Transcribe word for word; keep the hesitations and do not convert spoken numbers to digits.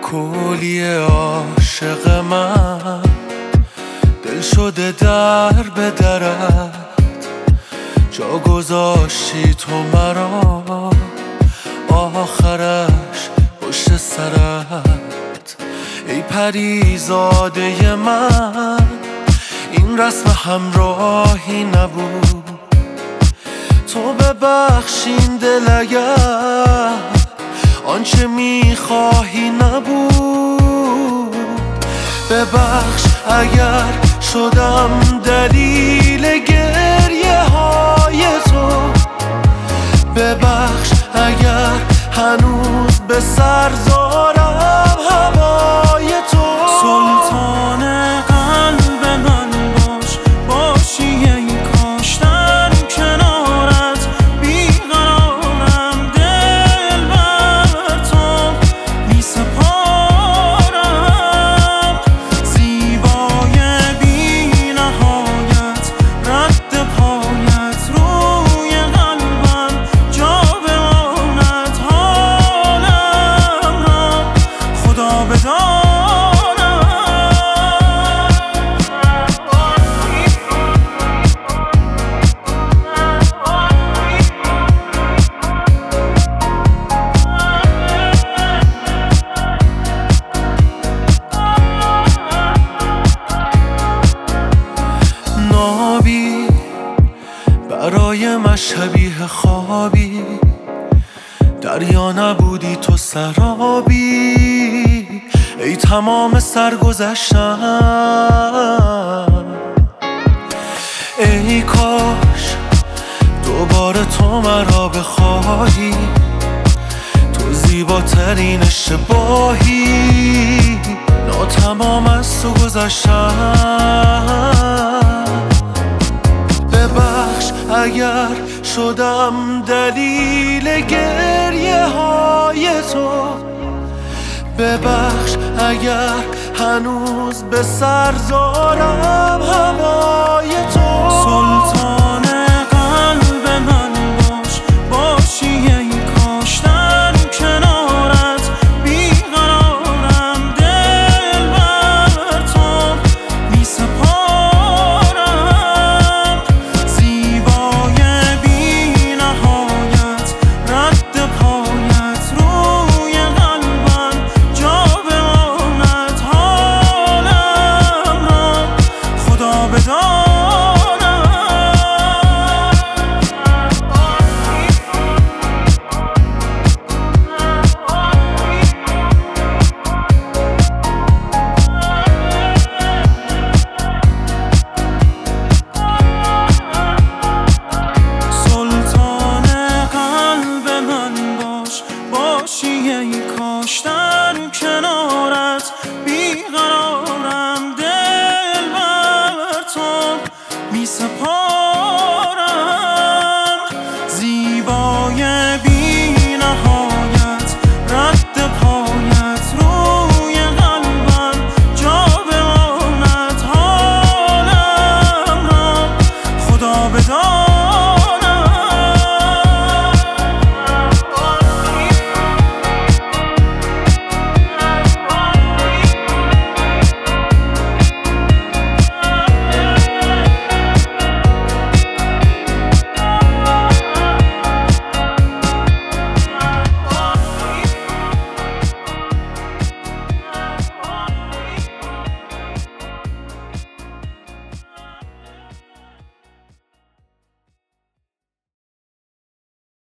کلی عاشق من دل شده در به درت، جا گذاشتی تو مرا آخرش پشت سرت. ای پریزاده من این رسم همراهی نبود، تو ببخشین دل اگر آنچه میخواهی نبود. ببخش اگر شدم دلیل گریه های تو، ببخش اگر هنوز به سر دارم هوای تو. سلطان قلب من باش، باشی ای کاش در کنارت بیقرارم، دل بر تو می سپارم. زیبای بی نهایت رد پایت روی قلبم جا بماند، حالم را خدا بدان. نابی برای من شبیه خوابی، دریا نبودی تو سرابی. ای تمام سرگذشتم، ای کاش دوباره تو مرا بخواهی، تو زیباترین اشتباهی. ناتمام از تو گذشتم، ببخش اگر شدم دلیل گریه های تو، ببخش اگر هنوز به سر دارم هوای تو.